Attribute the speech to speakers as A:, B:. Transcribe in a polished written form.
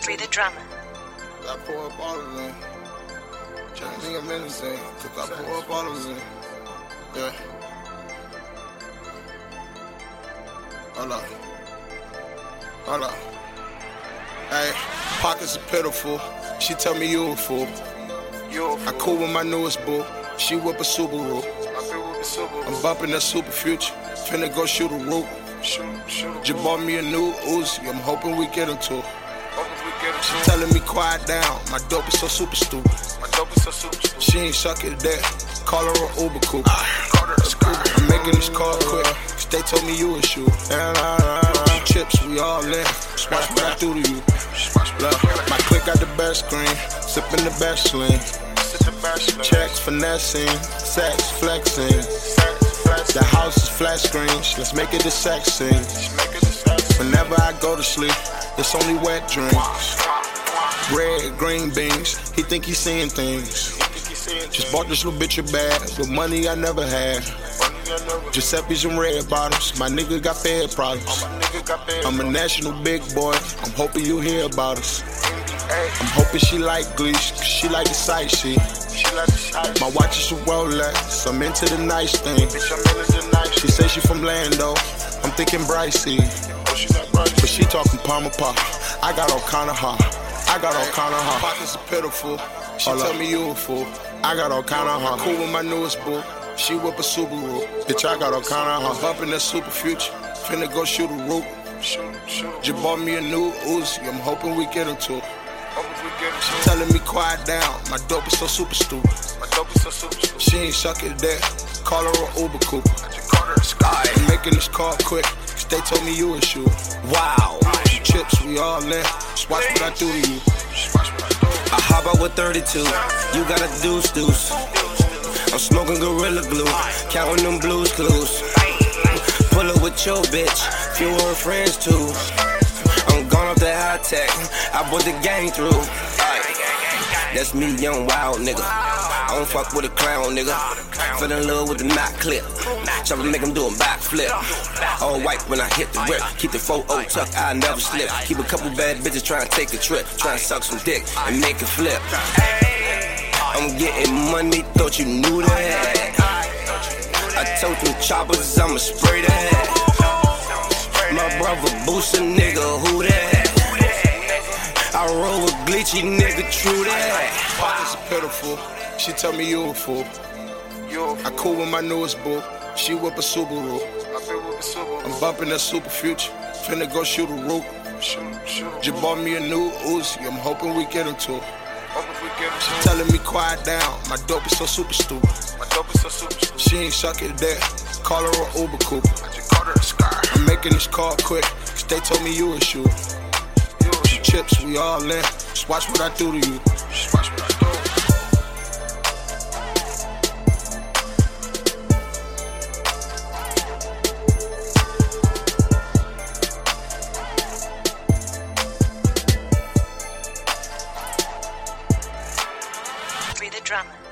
A: Free the drummer.
B: I pour up all of them. Trying to think of anything, cause I pour up all of them. Yeah. Hold up. Hold up. Hey, pockets are pitiful. She tell me you a fool. I cool with my newest boo. She whip a Subaru. I'm bumping that super future. Finna go shoot a root. Just bought me a new Uzi. I'm hoping we get into it. She telling me quiet down. My dope is so super stupid. She ain't suck it there. Call her an Uber coupe. I'm making this call quick. Cause they told me you a shoot. Chips, we all in. Watch what I do to you. Look, my clique got the best screen. Sipping the best sling. Checks, finessing. Sex, flexing. The house is flat screens. Let's make it a sex scene. Whenever I go to sleep, it's only wet dreams. Red, green beans. He think he's seeing things. Just bought this little bitch a bag with money I never had. Giuseppe's and red bottoms. My nigga got fed problems. I'm a national big boy. I'm hoping you hear about us. I'm hoping she like Gleesh, cause she like the sightsee. My watch is a Rolex. I'm into the nice thing. She say she from Lando. I'm thinking Brycey. But she talking Palmer Pop. I got all kind of hot. Pockets are pitiful. She tell me you a fool. I got all kind of hot. Cool with my newest boo. She whip a Subaru. Bitch, I got all kind of hot. Bumping that super future. Finna go shoot a root. Just bought me a new Uzi. I'm hoping we get into it. She telling me quiet down. My dope is so super stupid. She ain't suck it there. Call her an Uber coupe. I'm making this call quick. Cause they told me you a shoot. Wow. Chips, we all in. Just watch what I do to you.
C: I hop out with 32. You got a deuce. I'm smoking Gorilla Glue. Counting them blues clues. Pull up with your bitch. Few her friends too. I'm gone off that high tech. I brought the gang through. That's me, young wild nigga. I don't fuck with a clown nigga. Fell in love with the knot clip. Try to make him do a backflip. All white when I hit the whip. Keep the 4-0 tuck, I never slip. Keep a couple bad bitches trying to take a trip. Trying to suck some dick and make it flip. I'm getting money, thought you knew that. I told them choppers I'ma spray that. My brother Boost a nigga, who that? I roll with Glitchy, nigga, true that.
B: Pockets are pitiful. She tell me you a fool. I cool with my newest boo. She whip a Subaru. I'm bumping that super future. Finna go shoot a root. Just bought me a new Uzi. I'm hoping we get into it. She telling me quiet down. My dope is so super stupid. She ain't suck it there. Call her an Uber coupe. I'm making this call quick. Cause they told me you a shoot. Chips, we all in. Just watch what I do to you.
A: Free the drummer.